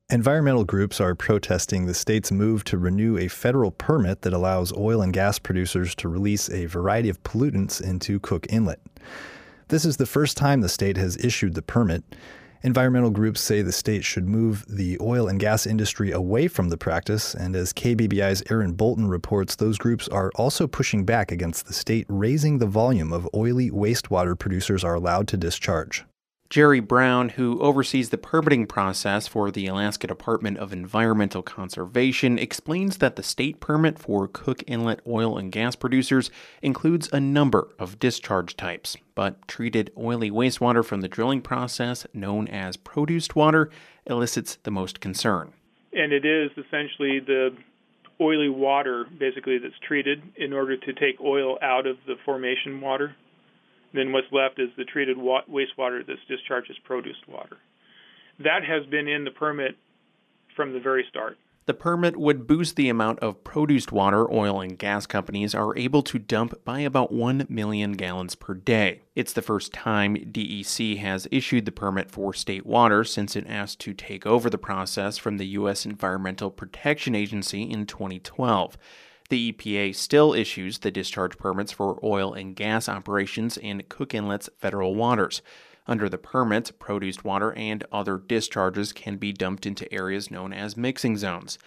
Environmental groups are protesting the state's move to renew a federal permit that allows oil and gas producers to release a variety of pollutants into Cook Inlet. This is the first time the state has issued the permit. Environmental groups say the state should move the oil and gas industry away from the practice, and as KBBI's Aaron Bolton reports, those groups are also pushing back against the state raising the volume of oily wastewater producers are allowed to discharge. Jerry Brown, who oversees the permitting process for the Alaska Department of Environmental Conservation, explains that the state permit for Cook Inlet oil and gas producers includes a number of discharge types, but treated oily wastewater from the drilling process, known as produced water, elicits the most concern. And it is essentially the oily water, basically, that's treated in order to take oil out of the formation water. Then what's left is the treated wastewater that's discharged as produced water. That has been in the permit from the very start. The permit would boost the amount of produced water oil and gas companies are able to dump by about 1 million gallons per day. It's the first time DEC has issued the permit for state water since it asked to take over the process from the U.S. Environmental Protection Agency in 2012. The EPA still issues the discharge permits for oil and gas operations in Cook Inlet's federal waters. Under the permit, produced water and other discharges can be dumped into areas known as mixing zones.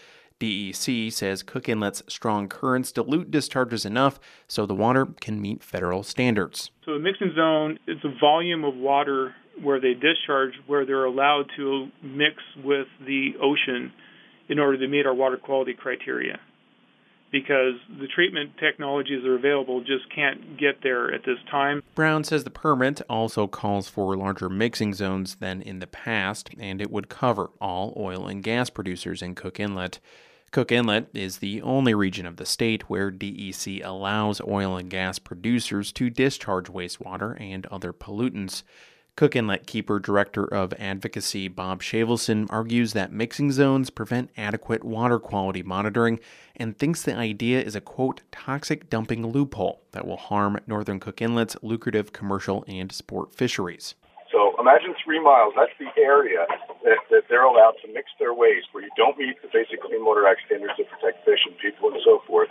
DEC says Cook Inlet's strong currents dilute discharges enough so the water can meet federal standards. So the mixing zone is a volume of water where they discharge, where they're allowed to mix with the ocean in order to meet our water quality criteria, because the treatment technologies that are available just can't get there at this time. Brown says the permit also calls for larger mixing zones than in the past, and it would cover all oil and gas producers in Cook Inlet. Cook Inlet is the only region of the state where DEC allows oil and gas producers to discharge wastewater and other pollutants. Cook Inlet Keeper Director of Advocacy Bob Shavelson argues that mixing zones prevent adequate water quality monitoring and thinks the idea is a, quote, toxic dumping loophole that will harm northern Cook Inlet's lucrative commercial and sport fisheries. So imagine 3 miles, that's the area that they're allowed to mix their waste, where you don't meet the basic Clean Water Act standards to protect fish and people and so forth.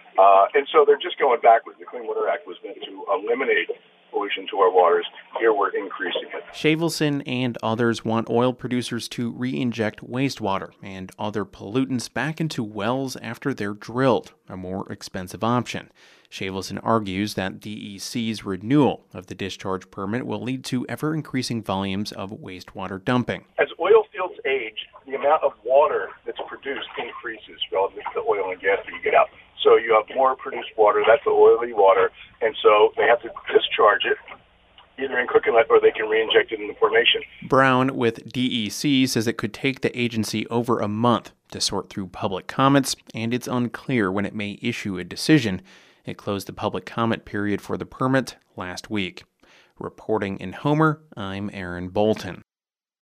And so they're just going backwards. The Clean Water Act was meant to eliminate pollution to our waters. Here we're increasing it. Shavelson and others want oil producers to re-inject wastewater and other pollutants back into wells after they're drilled, a more expensive option. Shavelson argues that DEC's renewal of the discharge permit will lead to ever-increasing volumes of wastewater dumping. As oil fields age, the amount of water that's produced increases relative to the oil and gas that you get out. So you have more produced water, that's the oily water, and so they have to discharge it either in Cook Inlet or they can re-inject it in the formation. Brown with DEC says it could take the agency over a month to sort through public comments, and it's unclear when it may issue a decision. It closed the public comment period for the permit last week. Reporting in Homer, I'm Aaron Bolton.